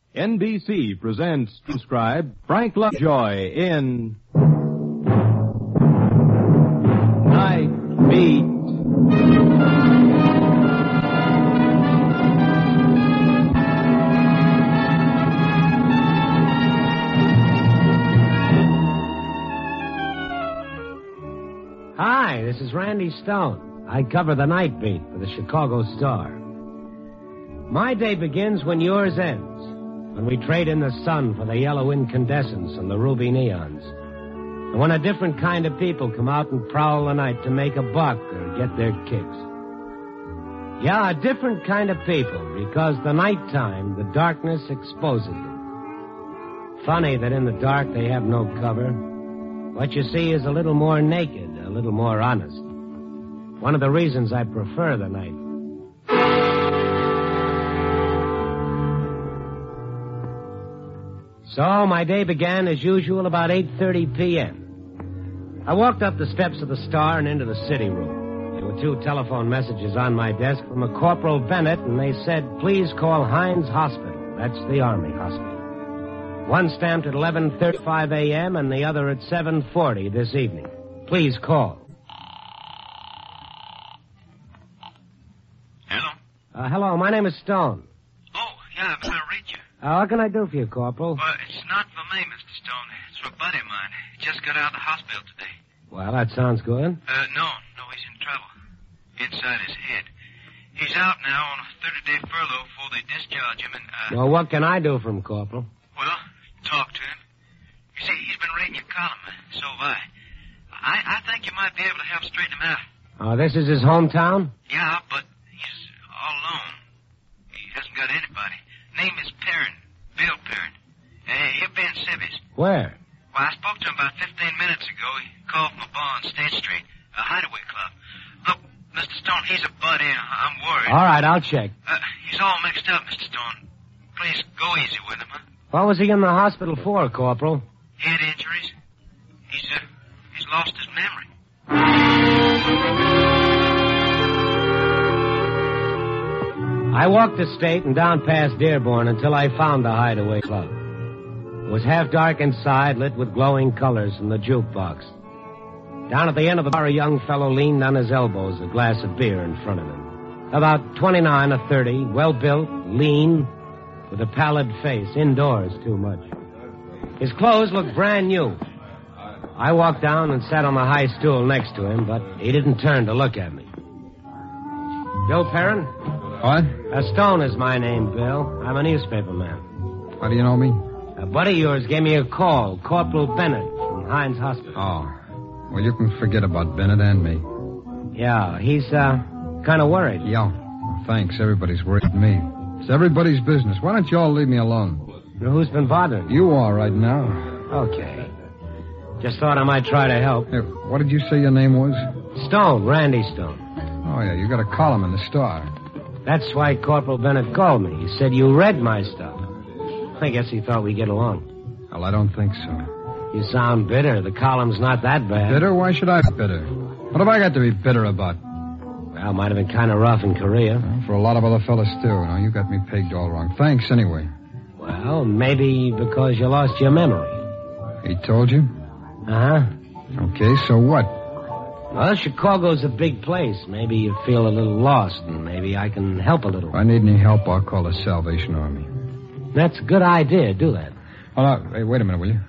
NBC presents transcribed Frank Lovejoy in Night Beat. Hi, this is Randy Stone. I cover the Night Beat for the Chicago Star. My day begins when yours ends. When we trade in the sun for the yellow incandescents and the ruby neons. And when a different kind of people come out and prowl the night to make a buck or get their kicks. Yeah, a different kind of people, because the nighttime, the darkness exposes them. Funny that in the dark they have no cover. What you see is a little more naked, a little more honest. One of the reasons I prefer the night. So my day began as usual about 8:30 p.m. I walked up the steps of the Star and into the city room. There were 2 telephone messages on my desk from a Corporal Bennett, and they said, please call Hines Hospital. That's the Army hospital. One stamped at 11:35 a.m. and the other at 7:40 this evening. Please call. Hello? Hello, my name is Stone. Oh, yeah, I'm going to read you. What can I do for you, Corporal? Well, it's not for me, Mr. Stone. It's for a buddy of mine. He just got out of the hospital today. Well, that sounds good. No, he's in trouble. Inside his head. He's out now on a 30-day furlough before they discharge him and, Well, what can I do for him, Corporal? Well, talk to him. You see, he's been reading your column, so have I. I think you might be able to help straighten him out. Oh, this is his hometown? Yeah, but he's all alone. He hasn't got anybody. Name is Perrin. Bill Perrin. He'll be in Civvies. Where? Well, I spoke to him about 15 minutes ago. He called from a bar on State Street, a hideaway club. Look, Mr. Stone, he's a buddy. I'm worried. All right, I'll check. He's all mixed up, Mr. Stone. Please go easy with him, huh? What was he in the hospital for, Corporal? Head injuries. He's lost his memory. I walked the state and down past Dearborn until I found the hideaway club. It was half dark inside, lit with glowing colors from the jukebox. Down at the end of the bar, a young fellow leaned on his elbows, a glass of beer in front of him. About 29 or 30, well-built, lean, with a pallid face, indoors too much. His clothes looked brand new. I walked down and sat on the high stool next to him, but he didn't turn to look at me. Bill Perrin? What? Stone is my name, Bill. I'm a newspaperman. How do you know me? A buddy of yours gave me a call, Corporal Bennett from Hines Hospital. Oh. Well, you can forget about Bennett and me. Yeah, he's kind of worried. Yeah. Well, thanks. Everybody's worried with me. It's everybody's business. Why don't you all leave me alone? Who's been bothering you? You are right now. Okay. Just thought I might try to help. Hey, what did you say your name was? Stone, Randy Stone. Oh, yeah, you got a column in the Star. That's why Corporal Bennett called me. He said you read my stuff. I guess he thought we'd get along. Well, I don't think so. You sound bitter. The column's not that bad. Bitter? Why should I be bitter? What have I got to be bitter about? Well, might have been kind of rough in Korea. Well, for a lot of other fellas, too. No, you got me pegged all wrong. Thanks, anyway. Well, maybe because you lost your memory. He told you? Uh-huh. Okay, so what? Well, Chicago's a big place. Maybe you feel a little lost, and maybe I can help a little. If I need any help, I'll call the Salvation Army. That's a good idea. Do that. Hey, wait a minute, will you?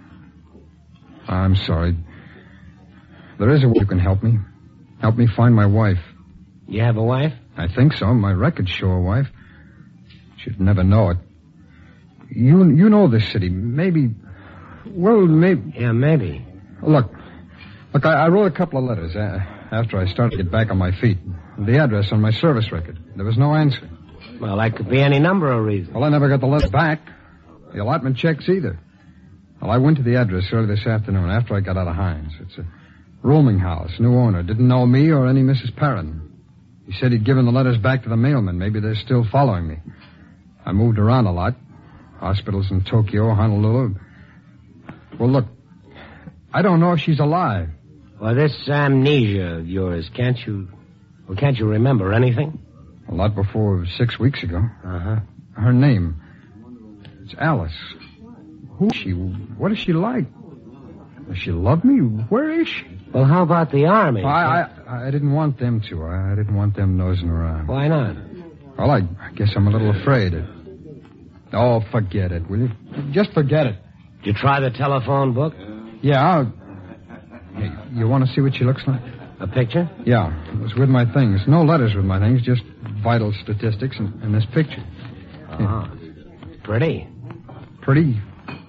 I'm sorry. There is a way you can help me. Help me find my wife. You have a wife? I think so. My records show a wife. She'd never know it. You know this city. Maybe... Well, maybe... Yeah, maybe. Look, I wrote a couple of letters after I started to get back on my feet. The address on my service record. There was no answer. Well, that could be any number of reasons. Well, I never got the letter back. The allotment checks either. Well, I went to the address early this afternoon after I got out of Hines. It's a rooming house, new owner. Didn't know me or any Mrs. Perrin. He said he'd given the letters back to the mailman. Maybe they're still following me. I moved around a lot. Hospitals in Tokyo, Honolulu. Well, look, I don't know if she's alive. Well, this amnesia of yours, can't you remember anything? A lot before 6 weeks ago. Uh-huh. Her name. It's Alice. Who is she? What is she like? Does she love me? Where is she? Well, how about the Army? I didn't want them to. I didn't want them nosing around. Why not? Well, I guess I'm a little afraid. Oh, forget it, will you? Just forget it. Did you try the telephone book? Yeah, Hey, you want to see what she looks like? A picture? Yeah, it was with my things. No letters with my things, just vital statistics and this picture. Oh, pretty. Pretty?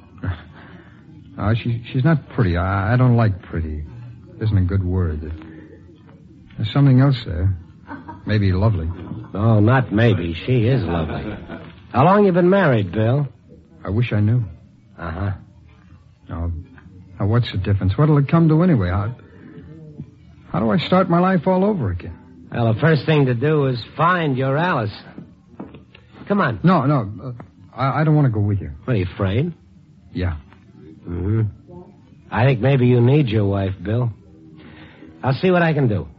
She's not pretty. I don't like pretty. It isn't a good word. There's something else there. Maybe lovely. Oh, not maybe. She is lovely. How long you been married, Bill? I wish I knew. Uh-huh. Now, what's the difference? What'll it come to anyway? How do I start my life all over again? Well, the first thing to do is find your Alice. Come on. No. I don't want to go with you. What, are you afraid? Yeah. Mm-hmm. I think maybe you need your wife, Bill. I'll see what I can do.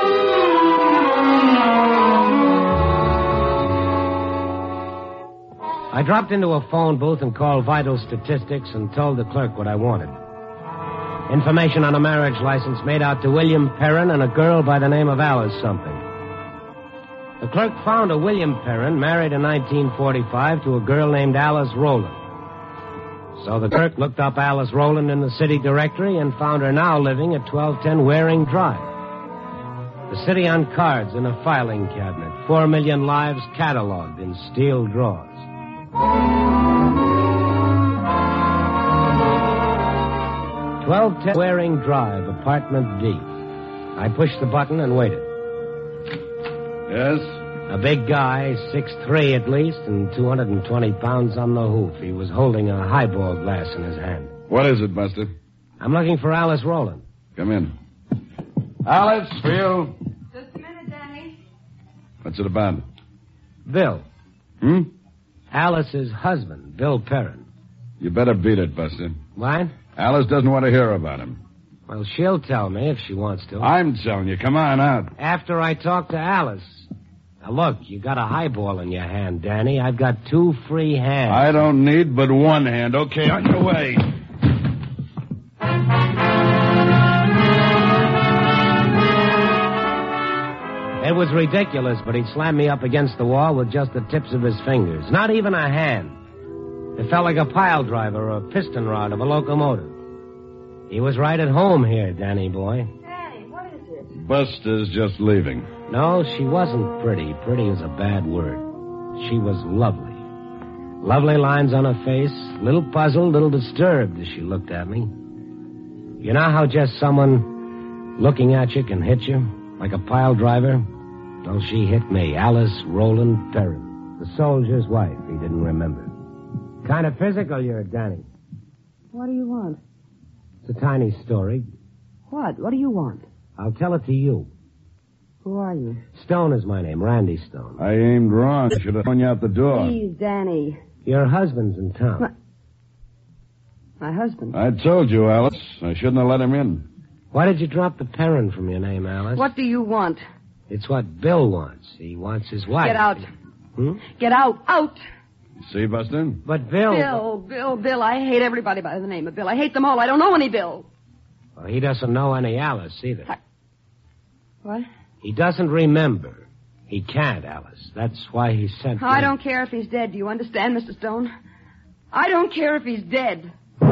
I dropped into a phone booth and called Vital Statistics and told the clerk what I wanted. Information on a marriage license made out to William Perrin and a girl by the name of Alice something. The clerk found a William Perrin married in 1945 to a girl named Alice Rowland. So the clerk looked up Alice Rowland in the city directory and found her now living at 1210 Waring Drive. The city on cards in a filing cabinet. 4 million lives cataloged in steel drawers. 1210 Waring Drive, apartment D. I pushed the button and waited. Yes? A big guy, 6'3" at least, and 220 pounds on the hoof. He was holding a highball glass in his hand. What is it, Buster? I'm looking for Alice Rowland. Come in. Alice, for you. Just a minute, Danny. What's it about? Bill. Hmm? Alice's husband, Bill Perrin. You better beat it, Buster. What? Alice doesn't want to hear about him. Well, she'll tell me if she wants to. I'm telling you. Come on out. After I talk to Alice. Now, look, you got a highball in your hand, Danny. I've got 2 free hands. I don't need but one hand. Okay, on your way. It was ridiculous, but he'd slammed me up against the wall with just the tips of his fingers. Not even a hand. It felt like a pile driver or a piston rod of a locomotive. He was right at home here, Danny boy. Danny, what is it? Buster's just leaving. No, she wasn't pretty. Pretty is a bad word. She was lovely. Lovely lines on her face, little puzzled, little disturbed as she looked at me. You know how just someone looking at you can hit you, like a pile driver? Well, she hit me, Alice Rowland Perrin, the soldier's wife he didn't remember. Kind of physical, you're Danny. What do you want? It's a tiny story. What? What do you want? I'll tell it to you. Who are you? Stone is my name, Randy Stone. I aimed wrong. I should have thrown you out the door. Please, Danny. Your husband's in town. My husband. I told you, Alice. I shouldn't have let him in. Why did you drop the Perrin from your name, Alice? What do you want? It's what Bill wants. He wants his wife. Get out. Hmm? Get out. Out. See, Buster? But Bill... Bill. I hate everybody by the name of Bill. I hate them all. I don't know any Bill. Well, he doesn't know any Alice either. What? He doesn't remember. He can't, Alice. That's why he sent I me. don't care if he's dead. Do you understand, Mr. Stone? I don't care if he's dead.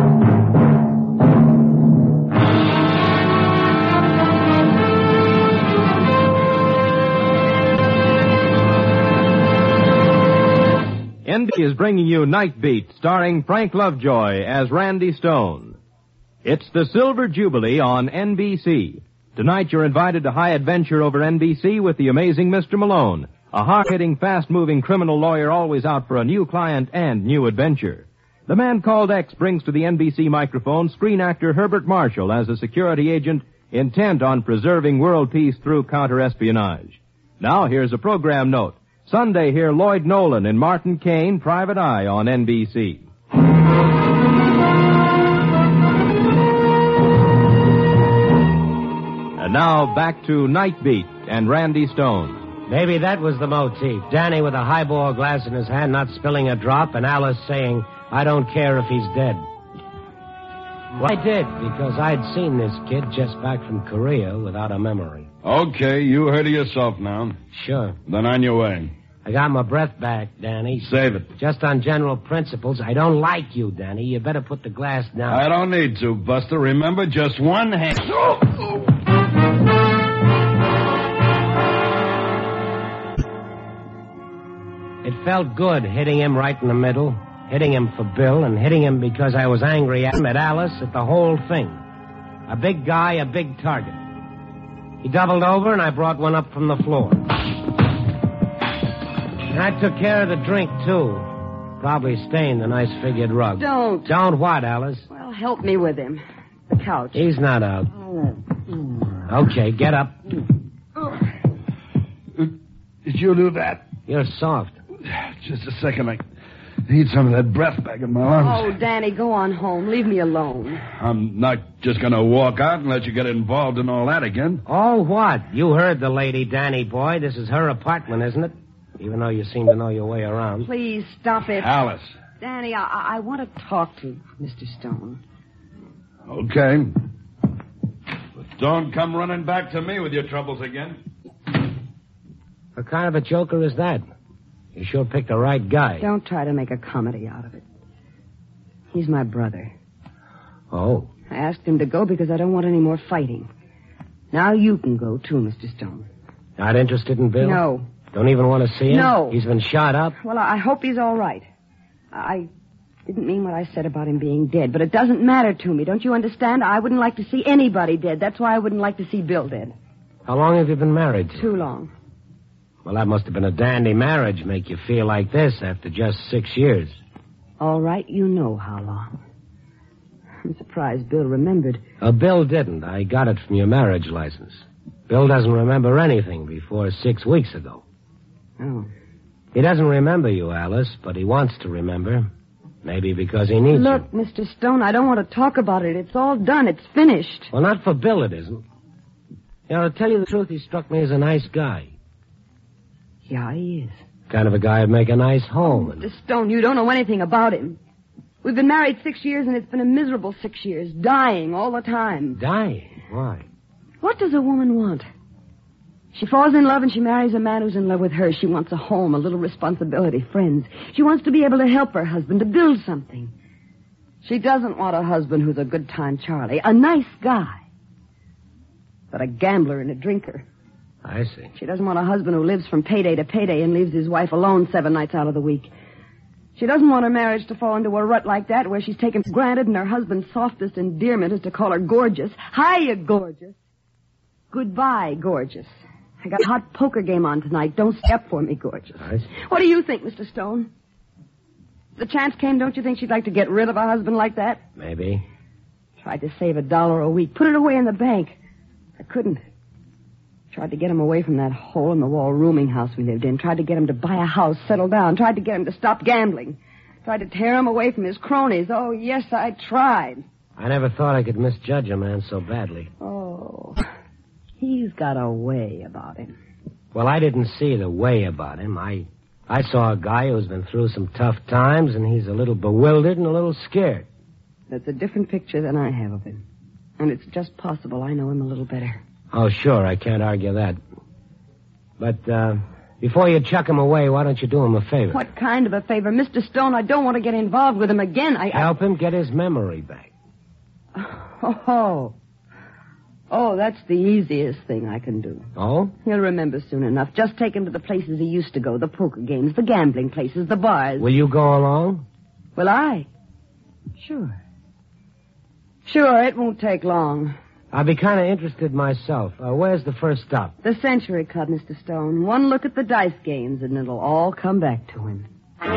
NBC is bringing you Night Beat, starring Frank Lovejoy as Randy Stone. It's the Silver Jubilee on NBC. Tonight you're invited to high adventure over NBC with the amazing Mr. Malone, a hard-hitting, fast-moving criminal lawyer always out for a new client and new adventure. The Man Called X brings to the NBC microphone screen actor Herbert Marshall as a security agent intent on preserving world peace through counter-espionage. Now here's a program note. Sunday, hear Lloyd Nolan and Martin Caine, Private Eye on NBC. And now, back to Night Beat and Randy Stone. Maybe that was the motif. Danny with a highball glass in his hand, not spilling a drop, and Alice saying, I don't care if he's dead. Well, I did, because I'd seen this kid just back from Korea without a memory. Okay, you heard of yourself now. Sure. Then on your way. I got my breath back, Danny. Save it. Just on general principles, I don't like you, Danny. You better put the glass down. I don't need to, Buster. Remember, just one hand. It felt good hitting him right in the middle, hitting him for Bill, and hitting him because I was angry at him, at Alice, at the whole thing. A big guy, a big target. He doubled over, and I brought one up from the floor. And I took care of the drink, too. Probably stained the nice figured rug. Don't. Don't what, Alice? Well, help me with him. The couch. He's not out. Okay, get up. Did you do that? You're soft. Just a second. I need some of that breath back in my lungs. Oh, Danny, go on home. Leave me alone. I'm not just going to walk out and let you get involved in all that again. Oh, what? You heard the lady, Danny boy. This is her apartment, isn't it? Even though you seem to know your way around. Please, stop it. Alice. Danny, I want to talk to Mr. Stone. Okay. But don't come running back to me with your troubles again. What kind of a joker is that? You sure picked the right guy. Don't try to make a comedy out of it. He's my brother. Oh. I asked him to go because I don't want any more fighting. Now you can go, too, Mr. Stone. Not interested in Bill? No. Don't even want to see him? No. He's been shot up? Well, I hope he's all right. I didn't mean what I said about him being dead, but it doesn't matter to me. Don't you understand? I wouldn't like to see anybody dead. That's why I wouldn't like to see Bill dead. How long have you been married to? Too long. Well, that must have been a dandy marriage, make you feel like this after just 6 years. All right, you know how long. I'm surprised Bill remembered. Bill didn't. I got it from your marriage license. Bill doesn't remember anything before 6 weeks ago. Oh. He doesn't remember you, Alice, but he wants to remember. Maybe because he needs Look, you. Mr. Stone, I don't want to talk about it. It's all done. It's finished. Well, not for Bill, it isn't. You know, to tell you the truth, he struck me as a nice guy. Yeah, he is. Kind of a guy who'd make a nice home. Mr. Stone, you don't know anything about him. We've been married 6 years, and it's been a miserable 6 years. Dying all the time. Dying? Why? What does a woman want? She falls in love and she marries a man who's in love with her. She wants a home, a little responsibility, friends. She wants to be able to help her husband, to build something. She doesn't want a husband who's a good-time Charlie, a nice guy, but a gambler and a drinker. I see. She doesn't want a husband who lives from payday to payday and leaves his wife alone 7 nights out of the week. She doesn't want her marriage to fall into a rut like that where she's taken for granted and her husband's softest endearment is to call her gorgeous. Hiya, gorgeous. Goodbye, gorgeous. I got a hot poker game on tonight. Don't step for me, gorgeous. I see. What do you think, Mr. Stone? If the chance came, don't you think she'd like to get rid of a husband like that? Maybe. Tried to save $1 a week. Put it away in the bank. I couldn't. Tried to get him away from that hole-in-the-wall rooming house we lived in. Tried to get him to buy a house, settle down. Tried to get him to stop gambling. Tried to tear him away from his cronies. Oh, yes, I tried. I never thought I could misjudge a man so badly. Oh, he's got a way about him. Well, I didn't see the way about him. I saw a guy who's been through some tough times, and he's a little bewildered and a little scared. That's a different picture than I have of him. And it's just possible I know him a little better. Oh, sure, I can't argue that. But, before you chuck him away, why don't you do him a favor? What kind of a favor? Mr. Stone, I don't want to get involved with him again. Help him get his memory back. Oh, that's the easiest thing I can do. Oh? He'll remember soon enough. Just take him to the places he used to go, the poker games, the gambling places, the bars. Will you go along? Will I? Sure. Sure, it won't take long. I'll be kind of interested myself. Where's the first stop? The Century Club, Mr. Stone. One look at the dice games, and it'll all come back to him.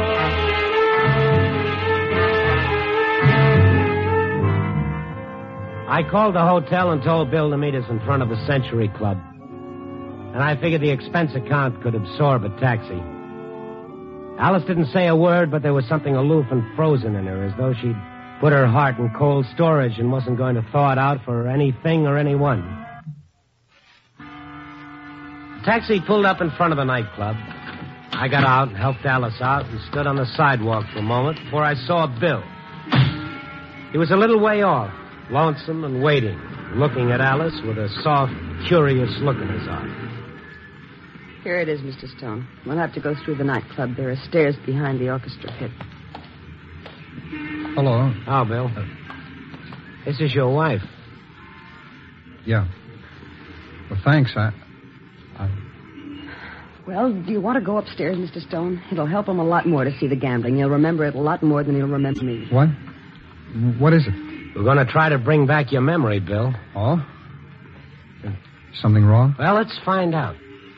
I called the hotel and told Bill to meet us in front of the Century Club. And I figured the expense account could absorb a taxi. Alice didn't say a word, but there was something aloof and frozen in her, as though she'd put her heart in cold storage and wasn't going to thaw it out for anything or anyone. The taxi pulled up in front of the nightclub. I got out and helped Alice out and stood on the sidewalk for a moment before I saw Bill. He was a little way off, lonesome and waiting, looking at Alice with a soft, curious look in his eye. Here it is, Mr. Stone. We'll have to go through the nightclub. There are stairs behind the orchestra pit. Hello. Oh, Bill. This is your wife. Yeah. Well, thanks. Well, do you want to go upstairs, Mr. Stone? It'll help him a lot more to see the gambling. He'll remember it a lot more than he'll remember me. What? What is it? We're going to try to bring back your memory, Bill. Oh? Something wrong? Well, let's find out.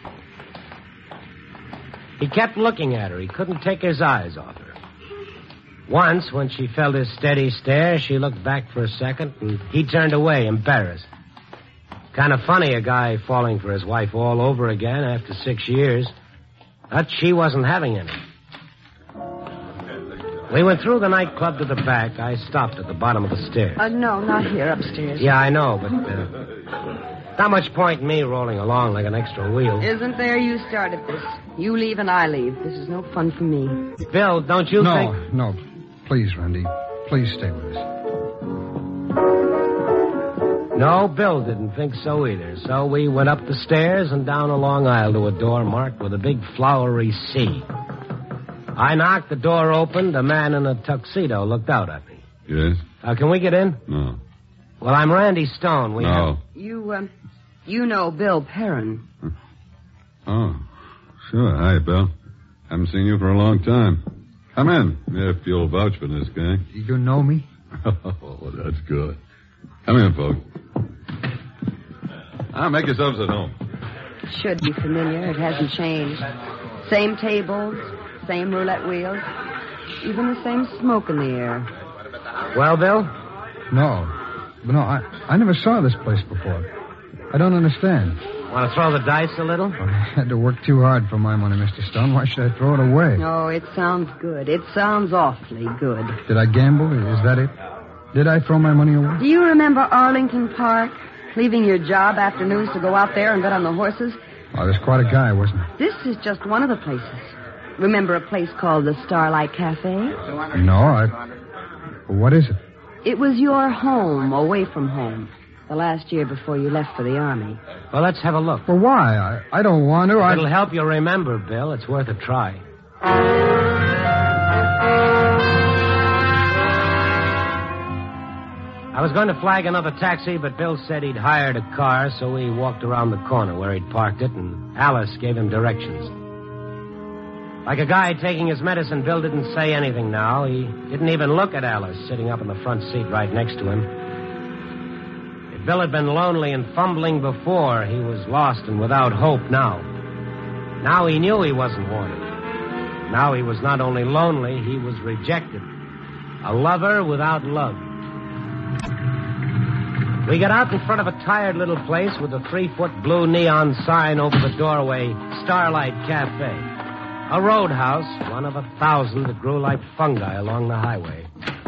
He kept looking at her. He couldn't take his eyes off her. Once, when she felt his steady stare, she looked back for a second, and he turned away, embarrassed. Kind of funny, a guy falling for his wife all over again after 6 years. But she wasn't having any. We went through the nightclub to the back. I stopped at the bottom of the stairs. No, not here, upstairs. Yeah, I know, but not much point in me rolling along like an extra wheel. Isn't there? You started this. You leave and I leave. This is no fun for me. Bill, don't you think... No. Please, Randy. Please stay with us. No, Bill didn't think so either. So we went up the stairs and down a long aisle to a door marked with a big flowery C. I knocked, the door opened. A man in a tuxedo looked out at me. Yes? Can we get in? No. Well, I'm Randy Stone. No. You know Bill Perrin. Oh, sure. Hi, Bill. Haven't seen you for a long time. Come in, if you'll vouch for this guy. You know me? Oh, that's good. Come in, folks. Make yourselves at home. Should be familiar. It hasn't changed. Same tables, same roulette wheels, even the same smoke in the air. Well, Bill? No, I never saw this place before. I don't understand. Want to throw the dice a little? I had to work too hard for my money, Mr. Stone. Why should I throw it away? No, it sounds good. It sounds awfully good. Did I gamble? Is that it? Did I throw my money away? Do you remember Arlington Park? Leaving your job afternoons to go out there and bet on the horses? I was quite a guy, wasn't I? This is just one of the places. Remember a place called the Starlight Cafe? No, What is it? It was your home, away from home. The last year before you left for the Army. Well, let's have a look. Well, why? I don't want to. It'll help you remember, Bill. It's worth a try. I was going to flag another taxi, but Bill said he'd hired a car, so we walked around the corner where he'd parked it, and Alice gave him directions. Like a guy taking his medicine, Bill didn't say anything now. He didn't even look at Alice, sitting up in the front seat right next to him. If Bill had been lonely and fumbling before, he was lost and without hope now. Now he knew he wasn't wanted. Now he was not only lonely, he was rejected. A lover without love. We got out in front of a tired little place with a 3-foot blue neon sign over the doorway, Starlight Cafe. A roadhouse, one of 1,000 that grew like fungi along the highway.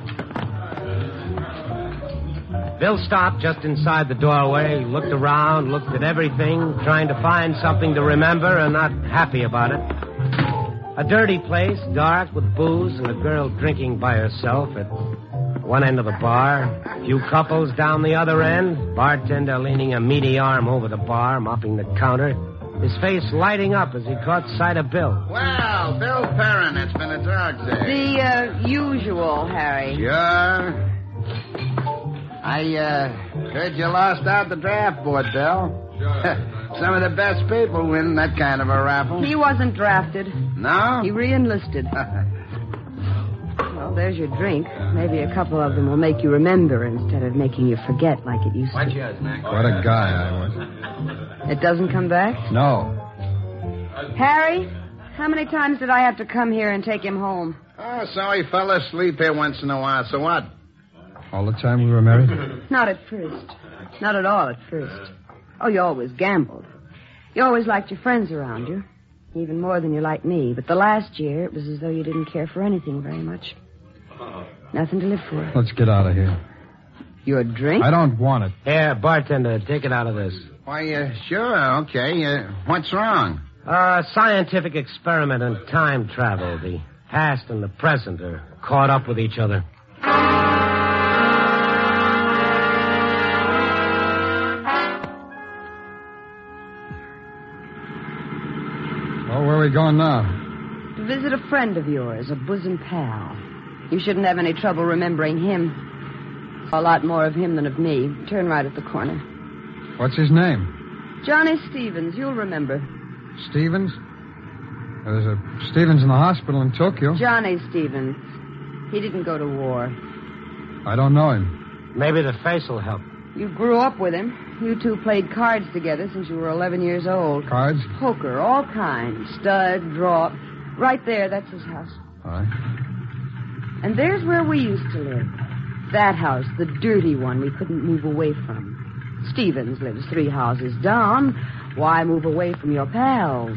Bill stopped just inside the doorway, looked around, looked at everything, trying to find something to remember and not happy about it. A dirty place, dark, with booze and a girl drinking by herself at one end of the bar. A few couples down the other end. Bartender leaning a meaty arm over the bar, mopping the counter. His face lighting up as he caught sight of Bill. Well, Bill Perrin, it's been a dark day. The usual, Harry. Sure. I heard you lost out the draft board, Bill. Sure. Some of the best people win that kind of a raffle. He wasn't drafted. No? He re-enlisted. Well, there's your drink. Maybe a couple of them will make you remember instead of making you forget like it used to. What's yours, Mac? What a guy I was. It doesn't come back? No. Harry, how many times did I have to come here and take him home? Oh, so he fell asleep here once in a while. So what? All the time we were married? Not at first. Not at all at first. Oh, you always gambled. You always liked your friends around you. Even more than you liked me. But the last year, it was as though you didn't care for anything very much. Nothing to live for. Let's get out of here. Your drink? I don't want it. Here, bartender, take it out of this. Why, sure, okay. What's wrong? A scientific experiment in time travel. The past and the present are caught up with each other. Oh, where are we going now? To visit a friend of yours, a bosom pal. You shouldn't have any trouble remembering him. A lot more of him than of me. Turn right at the corner. What's his name? Johnny Stevens, you'll remember. Stevens? There's a Stevens in the hospital in Tokyo. Johnny Stevens. He didn't go to war. I don't know him. Maybe the face will help. You grew up with him. You two played cards together since you were 11 years old. Cards? Poker, all kinds. Stud, draw. Right there, that's his house. All right. And there's where we used to live. That house, the dirty one we couldn't move away from. Stevens lives 3 houses down. Why move away from your pals?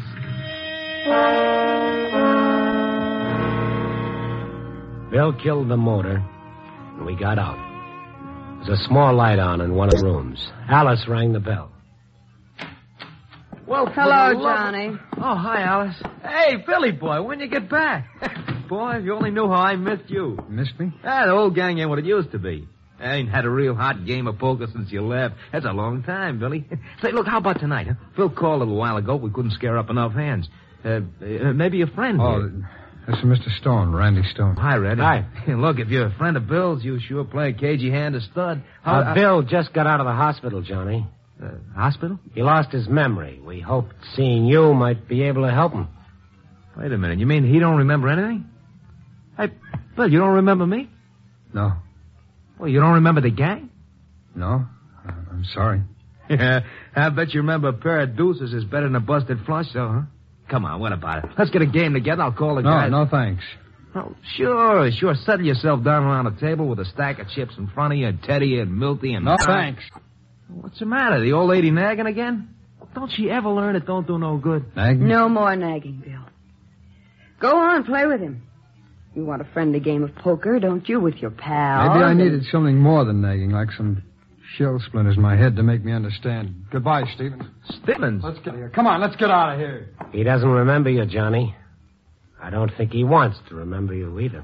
Bill killed the motor, and we got out. There's a small light on in one of the rooms. Alice rang the bell. Well, Hello, Johnny. Oh, hi, Alice. Hey, Billy boy, when you get back? Boy, if you only knew how I missed you. Missed me? The old gang ain't what it used to be. I ain't had a real hot game of poker since you left. That's a long time, Billy. Say, look, how about tonight, huh? Phil called a little while ago. We couldn't scare up enough hands. Maybe a friend. Oh, here. this is Mr. Stone, Randy Stone. Hi, Randy. Hi. Look, if you're a friend of Bill's, you sure play a cagey hand of stud. Bill just got out of the hospital, Johnny. Hospital? He lost his memory. We hoped seeing you might be able to help him. Wait a minute. You mean he don't remember anything? Hey, Bill, you don't remember me? No. Well, you don't remember the gang? No? I'm sorry. Yeah, I bet you remember a pair of deuces is better than a busted flush, though, huh? Come on, what about it? Let's get a game together. I'll call the guys. No, thanks. Oh, sure. Settle yourself down around a table with a stack of chips in front of you, and Teddy and Milty and... No, thanks. What's the matter? The old lady nagging again? Don't she ever learn it don't do no good? Nagging? No more nagging, Bill. Go on, play with him. You want a friendly game of poker, don't you, with your pals? Maybe I needed something more than nagging, like some shell splinters in my head to make me understand. Goodbye, Stevens. Stevens? Let's get here. Come on, let's get out of here. He doesn't remember you, Johnny. I don't think he wants to remember you either.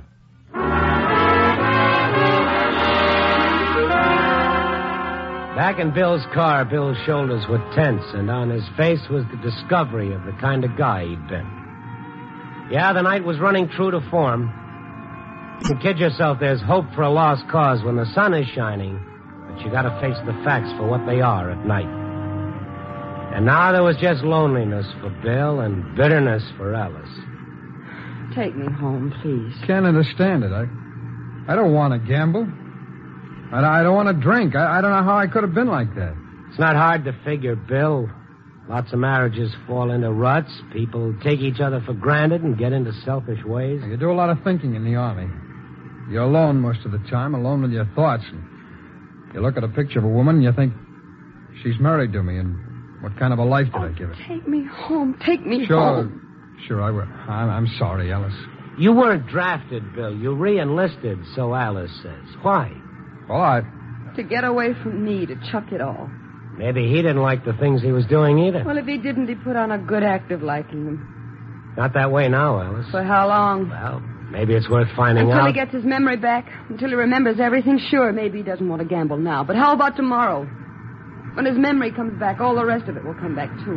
Back in Bill's car, Bill's shoulders were tense, and on his face was the discovery of the kind of guy he'd been. Yeah, the night was running true to form. You kid yourself there's hope for a lost cause when the sun is shining, but you gotta face the facts for what they are at night. And now there was just loneliness for Bill and bitterness for Alice. Take me home, please. Can't understand it. I don't want to gamble. I don't want to drink. I don't know how I could have been like that. It's not hard to figure, Bill. Lots of marriages fall into ruts. People take each other for granted and get into selfish ways. You do a lot of thinking in the Army. You're alone most of the time, alone with your thoughts. And you look at a picture of a woman and you think, she's married to me, and what kind of a life did I give her? Take me home. Take me home. Sure, I will. I'm sorry, Alice. You weren't drafted, Bill. You re-enlisted, so Alice says. Why? Well, To get away from me, to chuck it all. Maybe he didn't like the things he was doing either. Well, if he didn't, he put on a good act of liking them. Not that way now, Alice. For how long? Well, maybe it's worth finding out. Until he gets his memory back. Until he remembers everything. Sure, maybe he doesn't want to gamble now. But how about tomorrow? When his memory comes back, all the rest of it will come back, too.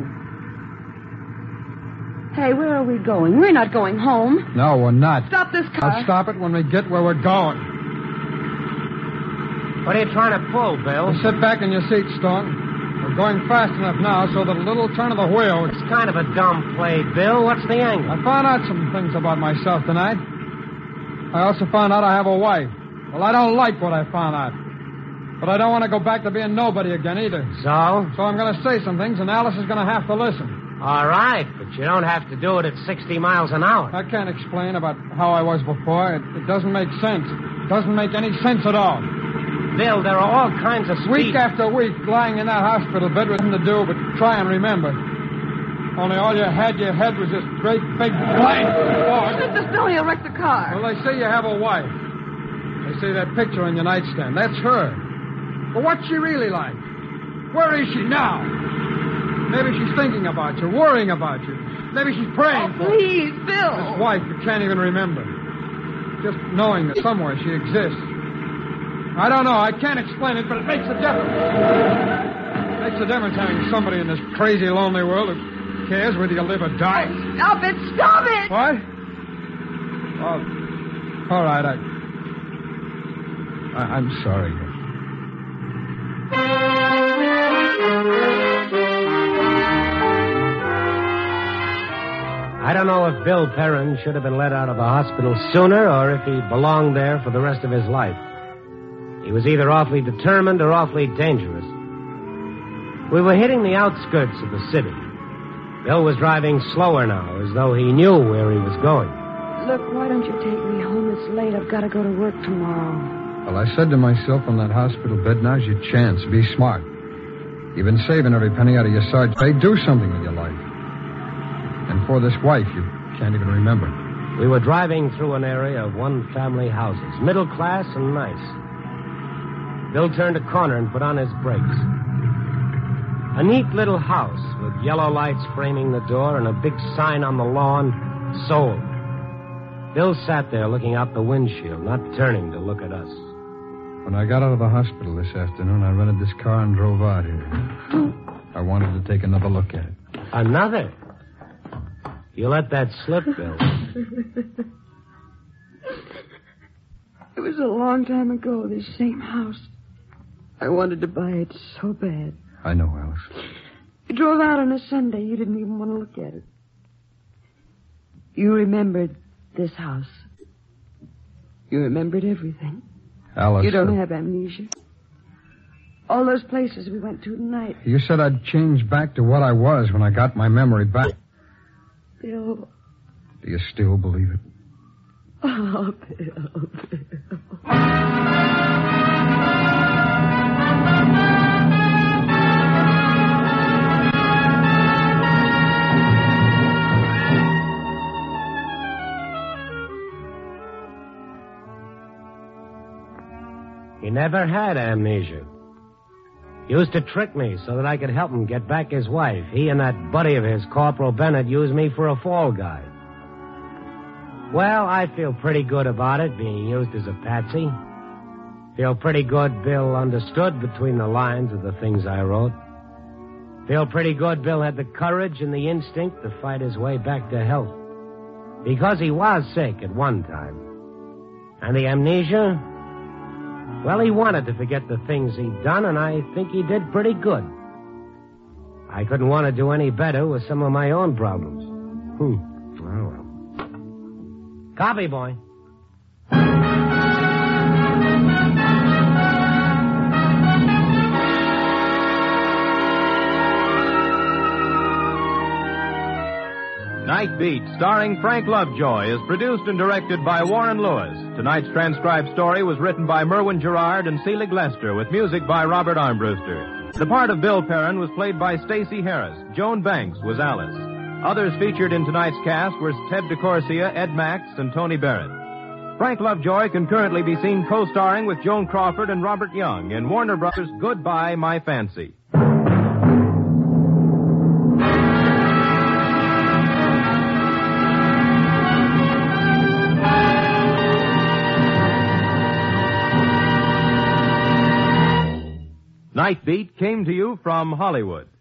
Hey, where are we going? We're not going home. No, we're not. Stop this car. I'll stop it when we get where we're going. What are you trying to pull, Bill? Well, sit back in your seat, Stone. We're going fast enough now so that a little turn of the wheel... It's kind of a dumb play, Bill. What's the angle? I found out some things about myself tonight. I also found out I have a wife. Well, I don't like what I found out. But I don't want to go back to being nobody again either. So? So I'm going to say some things, and Alice is going to have to listen. All right, but you don't have to do it at 60 miles an hour. I can't explain about how I was before. It doesn't make sense. It doesn't make any sense at all. Bill, there are all kinds of Week after week, lying in that hospital bed with nothing to do but try and remember. Only all you had your head was this great big blank. Mr. Stone, he'll wreck the car. Well, they say you have a wife. They say that picture on your nightstand. That's her. But what's she really like? Where is she now? Maybe she's thinking about you, worrying about you. Maybe she's praying. Oh, please, Bill. His wife who can't even remember. Just knowing that somewhere she exists. I don't know. I can't explain it, but it makes a difference. It makes a difference having somebody in this crazy, lonely world who cares whether you live or die. Oh, stop it! Stop it! What? Oh, all right. I'm sorry. I don't know if Bill Perrin should have been let out of the hospital sooner or if he belonged there for the rest of his life. He was either awfully determined or awfully dangerous. We were hitting the outskirts of the city. Bill was driving slower now, as though he knew where he was going. Look, why don't you take me home? It's late. I've got to go to work tomorrow. Well, I said to myself on that hospital bed, now's your chance. Be smart. You've been saving every penny out of your sergeant's pay. Do something with your life. And for this wife, you can't even remember. We were driving through an area of one-family houses, middle class and nice. Bill turned a corner and put on his brakes. A neat little house with yellow lights framing the door and a big sign on the lawn, sold. Bill sat there looking out the windshield, not turning to look at us. When I got out of the hospital this afternoon, I rented this car and drove out here. I wanted to take another look at it. Another? You let that slip, Bill. It was a long time ago, this same house. I wanted to buy it so bad. I know, Alice. You drove out on a Sunday. You didn't even want to look at it. You remembered this house. You remembered everything. Alice. You don't have amnesia. All those places we went to tonight. You said I'd change back to what I was when I got my memory back. Bill. Do you still believe it? Oh, Bill. He never had amnesia. He used to trick me so that I could help him get back his wife. He and that buddy of his, Corporal Bennett, used me for a fall guy. Well, I feel pretty good about it, being used as a patsy. Feel pretty good Bill understood between the lines of the things I wrote. Feel pretty good Bill had the courage and the instinct to fight his way back to health. Because he was sick at one time. And the amnesia? Well, he wanted to forget the things he'd done, and I think he did pretty good. I couldn't want to do any better with some of my own problems. Oh, well. Copy, boy. Night Beat, starring Frank Lovejoy, is produced and directed by Warren Lewis. Tonight's transcribed story was written by Merwin Gerard and Selig Lester, with music by Robert Armbruster. The part of Bill Perrin was played by Stacey Harris. Joan Banks was Alice. Others featured in tonight's cast were Ted DeCorsia, Ed Max, and Tony Barrett. Frank Lovejoy can currently be seen co-starring with Joan Crawford and Robert Young in Warner Brothers' Goodbye, My Fancy. Night Beat came to you from Hollywood.